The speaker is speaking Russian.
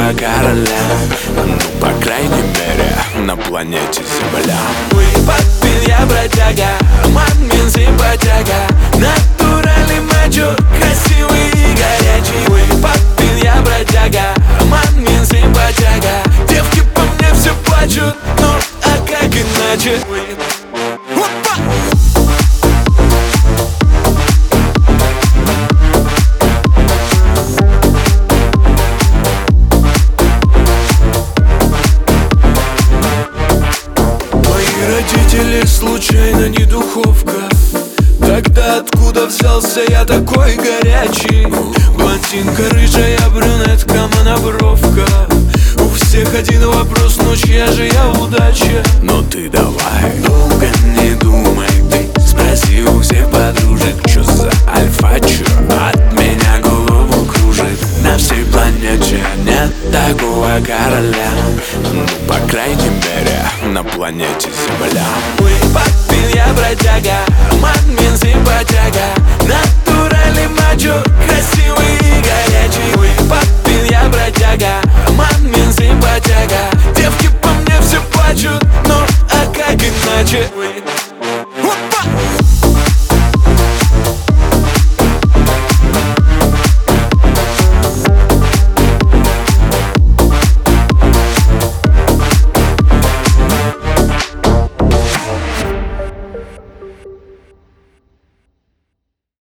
такого короля, ну, по крайней мере, на планете Земля. Вы подпин, я бродяга, админ, симпатяга, натуральный мачо, красивый и горячий. Вы подпин, я бродяга, админ, симпатяга, девки по мне все плачут, ну а как иначе? Родители случайно не духовка? Тогда откуда взялся я такой горячий? Блондинка рыжая, брюнетка, монобровка. У всех один вопрос, ну чья же я удача? Но ты давай, долго не думай, ты спроси у всех подружек, чё за альфа, чё от меня голову кружит. На всей планете нет такого короля, ну, по крайней мере, на планете Земля. Вы подпин, я бродяга, админ, симпатяга, натуральный мачо, красивый